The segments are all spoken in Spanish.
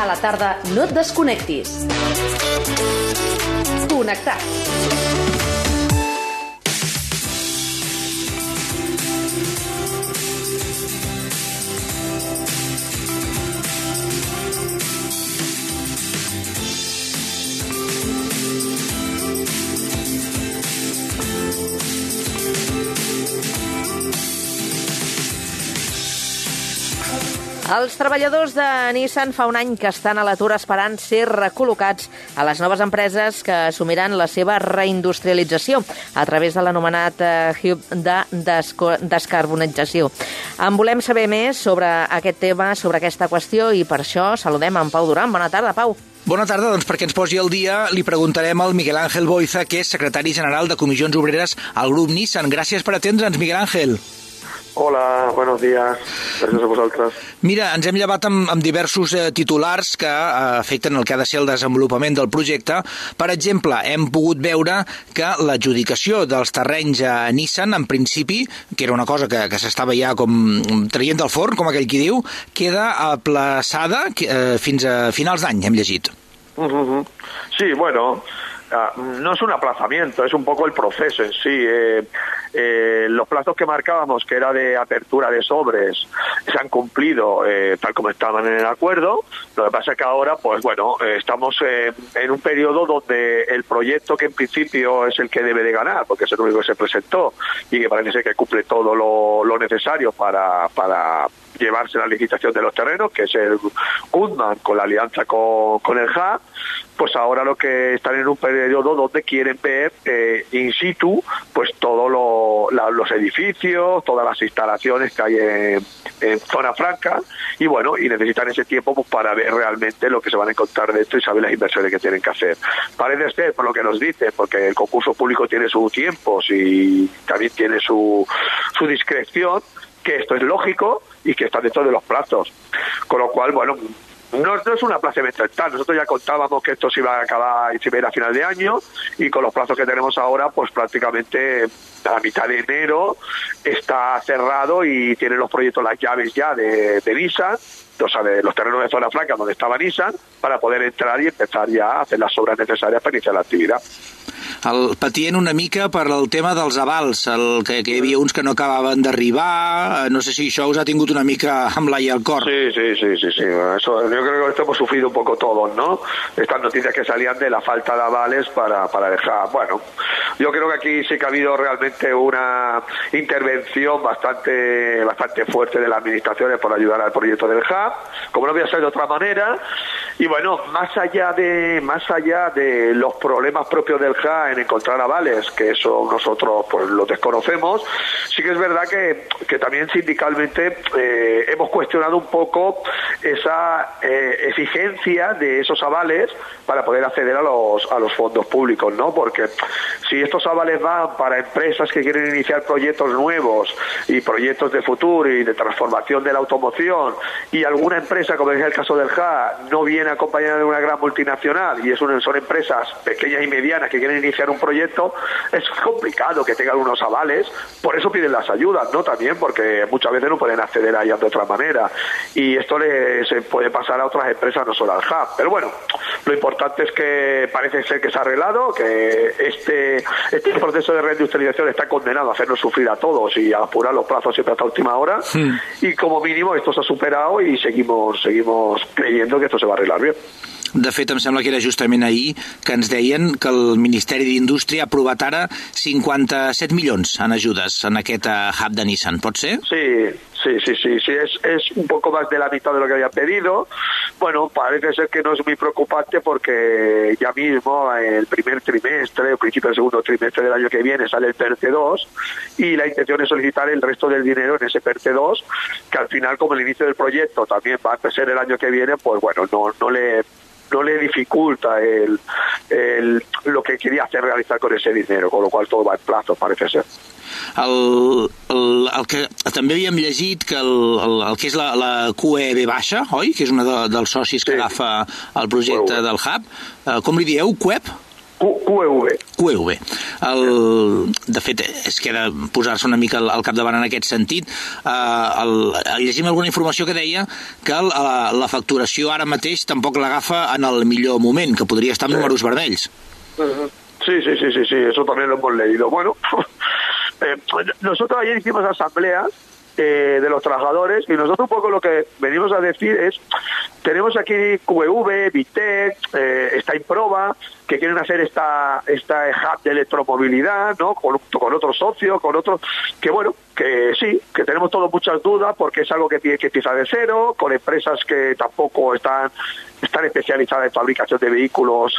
la tarda no et desconnectis. Connectats. Els treballadors de Nissan fa un any que estan a l'atur esperant ser recol·locats a les noves empreses que assumiran la seva reindustrialització a través de l'anomenat Hub de descarbonització. En volem saber més sobre aquest tema, sobre aquesta qüestió, i per això saludem en Pau Duran. Bona tarda, Pau. Bona tarda, doncs perquè ens posi al dia li preguntarem al Miguel Ángel Boiza, que és secretari general de Comissions Obreres al grup Nissan. Gràcies per atendre'ns, Miguel Ángel. Hola, buenos días. Gràcies a vosaltres. Mira, ens hem llevat amb diversos titulars que afecten el que ha de ser el desenvolupament del projecte. Per exemple, hem pogut veure que l'adjudicació dels terrenys a Nissan, en principi, que era una cosa que s'estava ja com traient del forn, com aquell qui diu, queda aplaçada fins a finals d'any, hem llegit. Sí, bueno, no es un aplazamiento, es un poco el proceso en sí. Los plazos que marcábamos, que era de apertura de sobres, se han cumplido tal como estaban en el acuerdo. Lo que pasa es que ahora, pues bueno, estamos en un periodo donde el proyecto, que en principio es el que debe de ganar, porque es el único que se presentó y que parece ser que cumple todo lo necesario para llevarse la licitación de los terrenos, que es el Goodman con la alianza con el HAB, pues ahora lo que están en un periodo donde quieren ver in situ pues todos los edificios, todas las instalaciones que hay en zona franca, y bueno, y necesitan ese tiempo pues para ver realmente lo que se van a encontrar dentro y saber las inversiones que tienen que hacer. Parece ser, por lo que nos dicen, porque el concurso público tiene sus tiempos y también tiene su discreción, que esto es lógico y que está dentro de los plazos. Con lo cual, bueno, no es un aplazamiento tal. Nosotros ya contábamos que esto se iba a acabar y se iba a ir a final de año, y con los plazos que tenemos ahora, pues prácticamente a la mitad de enero está cerrado y tienen los proyectos, las llaves ya de Nissan, o sea, de los terrenos de zona franca donde estava Nissan, para poder entrar y empezar ya a hacer las obras necesarias para iniciar la actividad. Patien una mica per el tema dels avals, que hi havia uns que no acabaven d'arribar. No sé si això us ha tingut una mica amb l'ai al cor. Sí. Eso, yo creo que esto hemos sufrido un poco todos, ¿no? Estas noticias que salían de la falta de avales para dejar. Bueno, yo creo que aquí sí que ha habido realmente una intervención bastante fuerte de las administraciones por ayudar al proyecto del HAB, como no voy a ser de otra manera. Y bueno, más allá de los problemas propios del HAB en encontrar avales, que eso nosotros pues los desconocemos, sí que es verdad que también sindicalmente hemos cuestionado un poco esa exigencia de esos avales para poder acceder a los fondos públicos, ¿no? Porque si estos avales van para empresas que quieren iniciar proyectos nuevos y proyectos de futuro y de transformación de la automoción, y alguna empresa, como es el caso del HAB, no viene acompañada de una gran multinacional y son empresas pequeñas y medianas que quieren iniciar un proyecto, es complicado que tengan unos avales. Por eso piden las ayudas, ¿no? También porque muchas veces no pueden acceder a ellas de otra manera, y esto se puede pasar a otras empresas, no solo al HAB. Pero bueno, lo importante es que parece ser que se ha arreglado, que este proceso de reindustrialización está condenado a hacernos sufrir a todos y a apurar los plazos siempre hasta última hora, y como mínimo esto se ha superado y seguimos creyendo que esto se va a arreglar bien. De fet, em sembla que era justament ahir que ens deien que el Ministeri d'Indústria ha aprovat ara 57 milions en ajudes en aquest hub de Nissan. ¿Pot ser? Sí, es un poco más de la mitad de lo que había pedido. Bueno, parece ser que no es muy preocupante porque ya mismo el primer trimestre, o principio del segundo trimestre del año que viene, sale el PERTE2, y la intención es solicitar el resto del dinero en ese PERTE2, que al final, como el inicio del proyecto también va a ser el año que viene, pues bueno, no le dificulta lo que quería hacer realizar con ese dinero, con lo cual todo va en plazo, parece ser. El que també havíem llegit que el que és la QEB baixa, oi? Que és una dels socis que agafa el projecte del HAB. Com li dieu? QEB? QEV. QEV. De fet, és que ha de posar-se una mica al capdavant en aquest sentit. Llegim alguna informació que deia que la facturació ara mateix tampoc l'agafa en el millor moment, que podria estar en números vermells. Sí, eso también lo hemos leído. Bueno, nosotros ayer hicimos asambleas de los trabajadores y nosotros un poco lo que venimos a decir es, tenemos aquí QEV, Vitec, está Improba, que quieren hacer esta hub de electromovilidad, ¿no? Con otros socios, con otros, que bueno, que sí, que tenemos todos muchas dudas porque es algo que tiene que empezar de cero, con empresas que tampoco están especializadas en fabricación de vehículos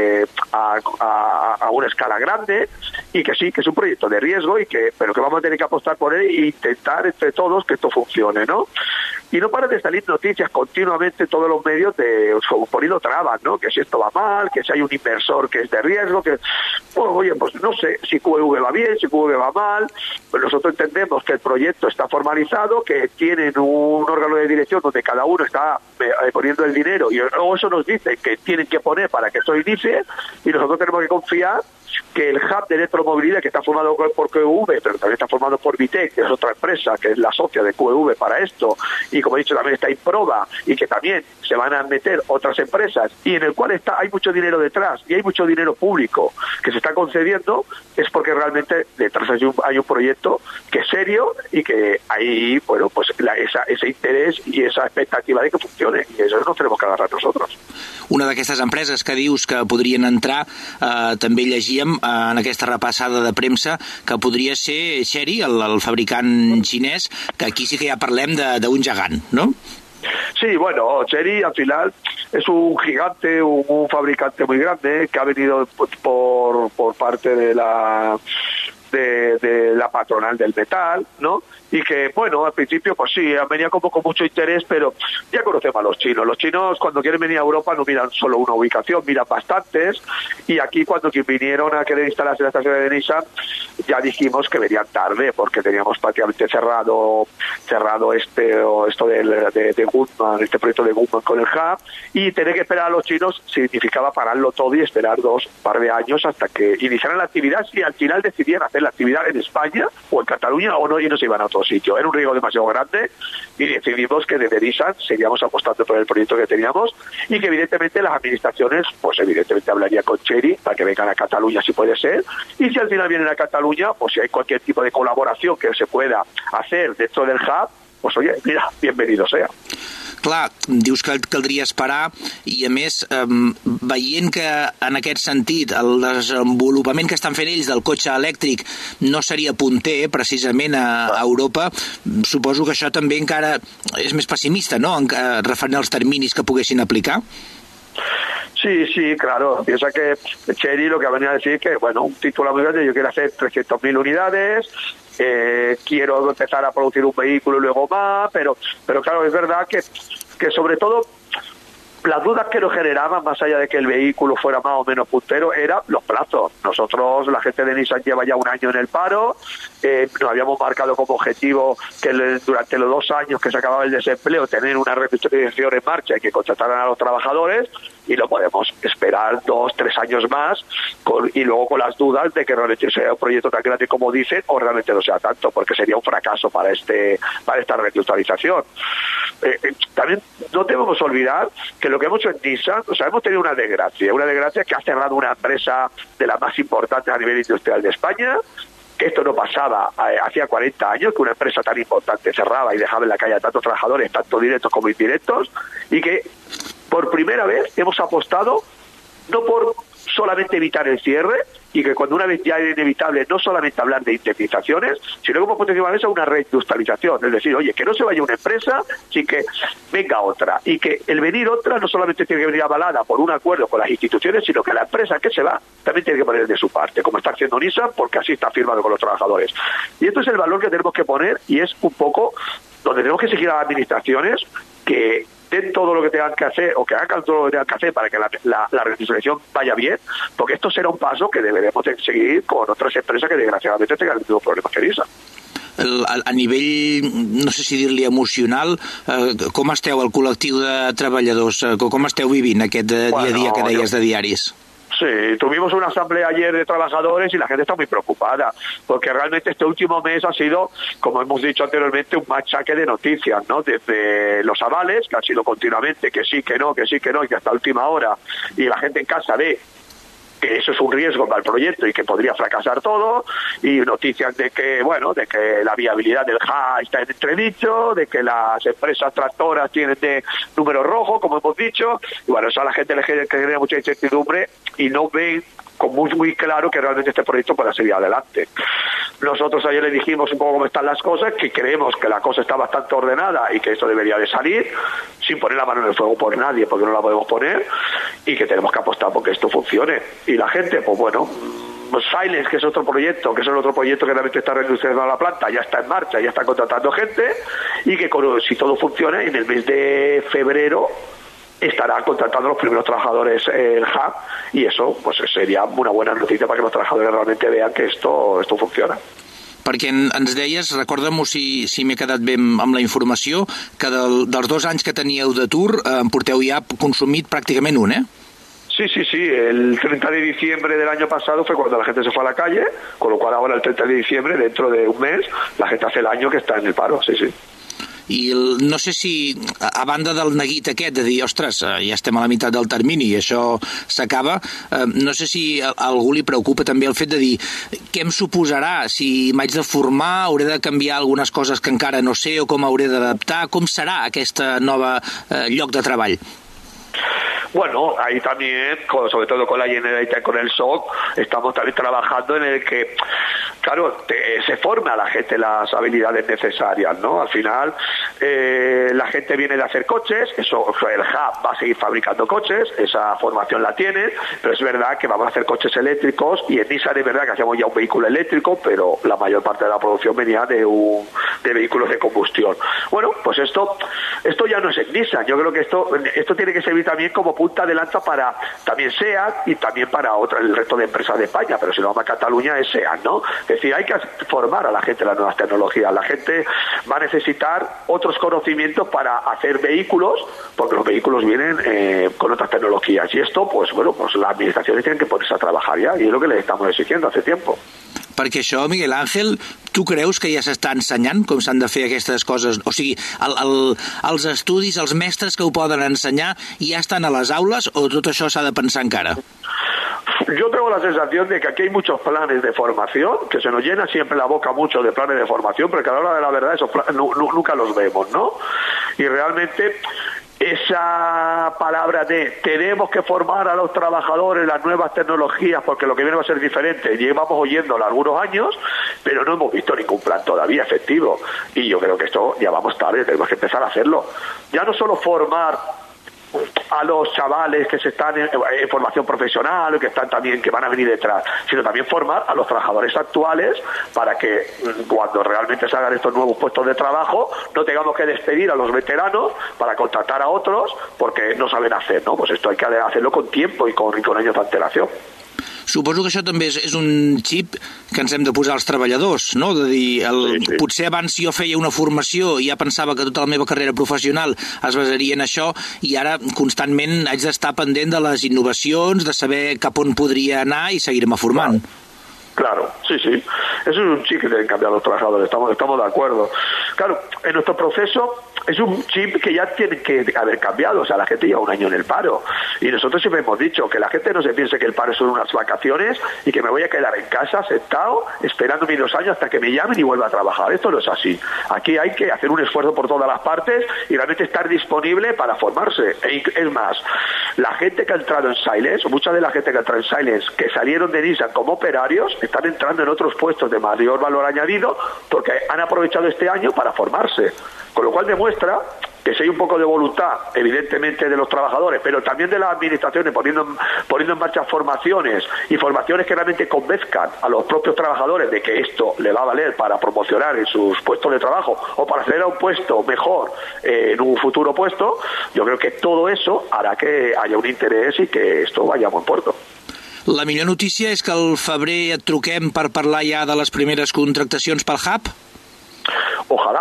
a una escala grande, y que sí, que es un proyecto de riesgo, pero que vamos a tener que apostar por él e intentar entre todos que esto funcione, ¿no? Y no paran de salir noticias continuamente en todos los medios poniendo trabas, ¿no? Que si esto va mal, que si hay un inversor que es de riesgo, que pues, oye, pues no sé si QEV va bien, si QEV va mal, pero nosotros entendemos que el proyecto está formalizado, que tienen un órgano de dirección donde cada uno está poniendo el dinero y luego eso nos dice que tienen que poner para que esto inicie, y nosotros tenemos que confiar que el hub de electromovilidad, que está formado por QEV, pero también está formado por Vitec, que es otra empresa que es la socia de QEV para esto, y como he dicho también está Improba, y que también se van a meter otras empresas, y en el cual hay mucho dinero detrás y hay mucho dinero público que se está concediendo, es porque realmente detrás hay un proyecto que es serio y que hay, bueno, pues ese interés y esa expectativa de que funcione, y eso nos tenemos que agarrar nosotros. Una d'aquestes empreses que dius que podrien entrar, també llegíem en aquesta repassada de premsa que podria ser Chery, el fabricant xinès, que aquí sí que ja parlem d'un gegant, ¿no? Sí, bueno, Chery al final es un gigante, un fabricante muy grande que ha venido por parte de la patronal del metal, ¿no? Y que, bueno, al principio, pues sí, venía como con mucho interés, pero ya conocemos a los chinos. Los chinos, cuando quieren venir a Europa, no miran solo una ubicación, miran bastantes, y aquí cuando vinieron a querer instalarse en la estación de Nissan, ya dijimos que venían tarde, porque teníamos prácticamente cerrado esto de Goodman, este proyecto de Goodman con el hub, y tener que esperar a los chinos significaba pararlo todo y esperar par de años hasta que iniciaran la actividad, si al final decidieran hacer la actividad en España o en Cataluña o no, y no se iban a otro sitio. Era un riesgo demasiado grande y decidimos que desde Nissan seguíamos apostando por el proyecto que teníamos, y que evidentemente las administraciones, pues evidentemente hablaría con Chery para que vengan a Cataluña si puede ser, y si al final vienen a Cataluña, pues si hay cualquier tipo de colaboración que se pueda hacer dentro del hub, pues oye, mira, bienvenido sea. Clar, dius que caldria esperar, i a més, veient que en aquest sentit el desenvolupament que estan fent ells del cotxe elèctric no seria punter precisament a Europa, suposo que això també encara és més pessimista, ¿no?, referent als terminis que poguessin aplicar. Sí, claro. Piensa que Chery lo que ha venido a decir que, bueno, un título muy grande, yo quiero hacer 300.000 unidades, quiero empezar a producir un vehículo y luego más, pero claro, es verdad que sobre todo las dudas que nos generaban, más allá de que el vehículo fuera más o menos puntero, eran los plazos. Nosotros, la gente de Nissan lleva ya un año en el paro, nos habíamos marcado como objetivo que durante los 2 años que se acababa el desempleo tener una reestructuración en marcha y que contrataran a los trabajadores, y no podemos esperar 2-3 años más y luego con las dudas de que realmente sea un proyecto tan grande como dicen o realmente no sea tanto, porque sería un fracaso para esta reestructuración. También no debemos olvidar que lo que hemos hecho en Nissan, o sea, hemos tenido una desgracia que ha cerrado una empresa de las más importantes a nivel industrial de España, que esto no pasaba hacía 40 años, que una empresa tan importante cerraba y dejaba en la calle a tantos trabajadores, tanto directos como indirectos, y que por primera vez hemos apostado no por solamente evitar el cierre, y que cuando una vez ya era inevitable no solamente hablar de indemnizaciones, sino como potencialmente una reindustrialización, es decir, oye, que no se vaya una empresa sin que venga otra, y que el venir otra no solamente tiene que venir avalada por un acuerdo con las instituciones, sino que la empresa que se va también tiene que poner de su parte, como está haciendo Nissan, porque así está firmado con los trabajadores. Y esto es el valor que tenemos que poner, y es un poco donde tenemos que exigir a las administraciones que den todo lo que tengan que hacer, o que hagan todo lo que tengan que hacer para que la reindustrialización vaya bien, porque esto será un paso que deberemos de seguir con otras empresas que desgraciadamente tengan el mismo problema que Nissan. A nivell, no sé si dir-li emocional, com esteu el col·lectiu de treballadors? Com esteu vivint aquest dia a dia que deies de diaris? Sí, tuvimos una asamblea ayer de trabajadores y la gente está muy preocupada, porque realmente este último mes ha sido, como hemos dicho anteriormente, un machaque de noticias, ¿no? Desde los avales, que han sido continuamente, que sí, que no, y que hasta última hora, y la gente en casa ve que eso es un riesgo para el proyecto y que podría fracasar todo, y noticias de que, bueno, de que la viabilidad del JA está en entredicho, de que las empresas tractoras tienen de número rojo, como hemos dicho, y bueno, eso a la gente le genera mucha incertidumbre y no ven muy claro que realmente este proyecto pueda seguir adelante. Nosotros ayer le dijimos un poco cómo están las cosas, que creemos que la cosa está bastante ordenada y que esto debería de salir, sin poner la mano en el fuego por nadie, porque no la podemos poner, y que tenemos que apostar porque esto funcione. Y la gente, pues bueno, Silence, que es otro proyecto, que es el otro proyecto que realmente está reindustrializando la planta, ya está en marcha, ya está contratando gente, y que si todo funciona, en el mes de febrero estará contratando a los primeros trabajadores el hub, y eso pues sería una buena noticia para que los trabajadores realmente vean que esto funciona. Perquè ens deies, recorda'm-ho si m'he quedat bé amb la informació, que dels 2 anys que teníeu d'atur en porteu ja consumit pràcticament un, eh? Sí, el 30 de diciembre del año pasado fue cuando la gente se fue a la calle, con lo cual ahora el 30 de diciembre, dentro de un mes, la gente hace el año que está en el paro, sí. I no sé si, a banda del neguit aquest de dir, ostres, ja estem a la meitat del termini i això s'acaba, no sé si a algú li preocupa també el fet de dir què em suposarà, si m'haig de formar, hauré de canviar algunes coses que encara no sé o com hauré d'adaptar, com serà aquesta nova lloc de treball? Bueno, ahí también, sobre todo con la Generalitat y con el SOC, estamos también trabajando en el que, claro, se forme a la gente las habilidades necesarias, ¿no? Al final, la gente viene de hacer coches, eso, el hub va a seguir fabricando coches, esa formación la tienen, pero es verdad que vamos a hacer coches eléctricos, y en Nissan es verdad que hacemos ya un vehículo eléctrico, pero la mayor parte de la producción venía de vehículos de combustión. Bueno, pues esto ya no es en Nissan. Yo creo que esto tiene que servir también como punta de lanza para también SEAT y también para el resto de empresas de España, pero si no vamos a Cataluña es SEAT, ¿no? Es decir, hay que formar a la gente en las nuevas tecnologías. La gente va a necesitar otros conocimientos para hacer vehículos, porque los vehículos vienen con otras tecnologías, y esto, pues bueno, pues las administraciones tienen que ponerse a trabajar ya, y es lo que les estamos exigiendo hace tiempo. Perquè això, Miguel Ángel, tu creus que ja s'està ensenyant com s'han de fer aquestes coses? O sigui, els estudis, els mestres que ho poden ensenyar ja estan a les aules, o tot això s'ha de pensar encara? Yo tengo la sensación de que aquí hay muchos planes de formación, que se nos llena siempre la boca mucho de planes de formación, pero que a la hora de la verdad esos planes nunca los vemos, ¿no? Y realmente esa palabra de tenemos que formar a los trabajadores las nuevas tecnologías porque lo que viene va a ser diferente, llevamos oyéndolo algunos años, pero no hemos visto ningún plan todavía efectivo, y yo creo que esto ya vamos tarde, tenemos que empezar a hacerlo. Ya no solo formar a los chavales que se están en formación profesional, que están también, que van a venir detrás, sino también formar a los trabajadores actuales para que cuando realmente se hagan estos nuevos puestos de trabajo no tengamos que despedir a los veteranos para contratar a otros porque no saben hacer, ¿no? Pues esto hay que hacerlo con tiempo y con años de antelación. Suposo que això també és un xip que ens hem de posar als treballadors, no? De dir, sí. Potser abans jo feia una formació i ja pensava que tota la meva carrera professional es basaria en això, i ara constantment haig d'estar pendent de les innovacions, de saber cap on podria anar i seguir-me formant. Claro, sí. Eso es un chip que deben cambiar los trabajadores, estamos de acuerdo. Claro, en nuestro proceso es un chip que ya tiene que haber cambiado, o sea, la gente lleva un año en el paro, y nosotros siempre hemos dicho que la gente no se piense que el paro son unas vacaciones y que me voy a quedar en casa sentado esperando mis 2 años hasta que me llamen y vuelva a trabajar. Esto no es así. Aquí hay que hacer un esfuerzo por todas las partes y realmente estar disponible para formarse. Es más, la gente que ha entrado en Silence, mucha de la gente que ha entrado en Silence, que salieron de Nissan como operarios, están entrando en otros puestos de mayor valor añadido porque han aprovechado este año para formarse. Con lo cual demuestra que si hay un poco de voluntad, evidentemente, de los trabajadores, pero también de las administraciones poniendo en marcha formaciones, y formaciones que realmente convenzcan a los propios trabajadores de que esto le va a valer para promocionar en sus puestos de trabajo o para acceder a un puesto mejor en un futuro puesto. Yo creo que todo eso hará que haya un interés y que esto vaya a buen puerto. La millor notícia és que al febrer et truquem per parlar ja de les primeres contractacions pel Hub? Ojalá.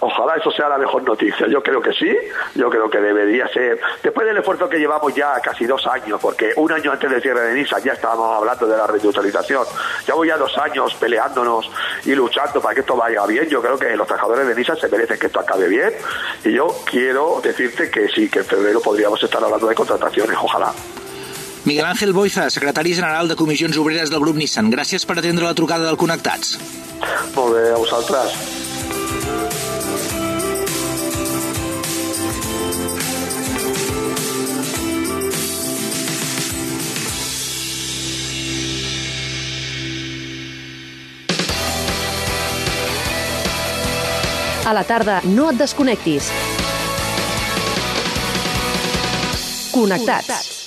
Ojalá eso sea la mejor noticia. Yo creo que sí, yo creo que debería ser. Después del esfuerzo que llevamos ya casi 2 años, porque un año antes del cierre de Nissan ya estábamos hablando de la reindustrialización. Llevamos ya 2 años peleándonos y luchando para que esto vaya bien. Yo creo que los trabajadores de Nissan se merecen que esto acabe bien. Y yo quiero decirte que sí, que en febrero podríamos estar hablando de contrataciones, ojalá. Miguel Ángel Boiza, secretari general de Comissions Obreres del grup Nissan. Gràcies per atendre la trucada del Connectats. Molt bé, a vosaltres. A la tarda, no et desconnectis. Connectats.